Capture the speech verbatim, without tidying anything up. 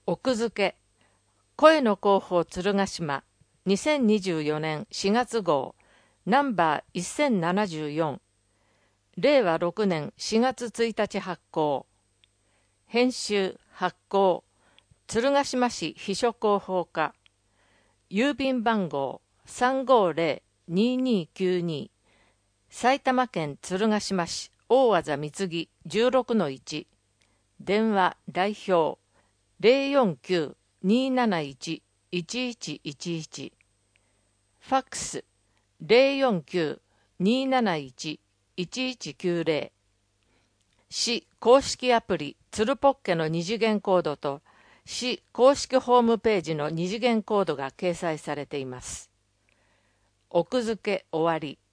奥付け声の広報鶴ヶ島にせんにじゅうよねんしがつ号ナンバーせんななじゅうよんれいわろくねんしがつついたち発行編集発行鶴ヶ島市秘書広報課郵便番号 さんごーぜろにーにーきゅうに 埼玉県鶴ヶ島市大字貢ぎ じゅうろくのいち 電話代表 ゼロよんきゅう にーなないち いちいちいちいち ファックス ゼロよんきゅう にーなないち いちいちきゅうぜろ 市公式アプリつるぽっけの二次元コードと市公式ホームページの二次元コードが掲載されています。奥付け終わり。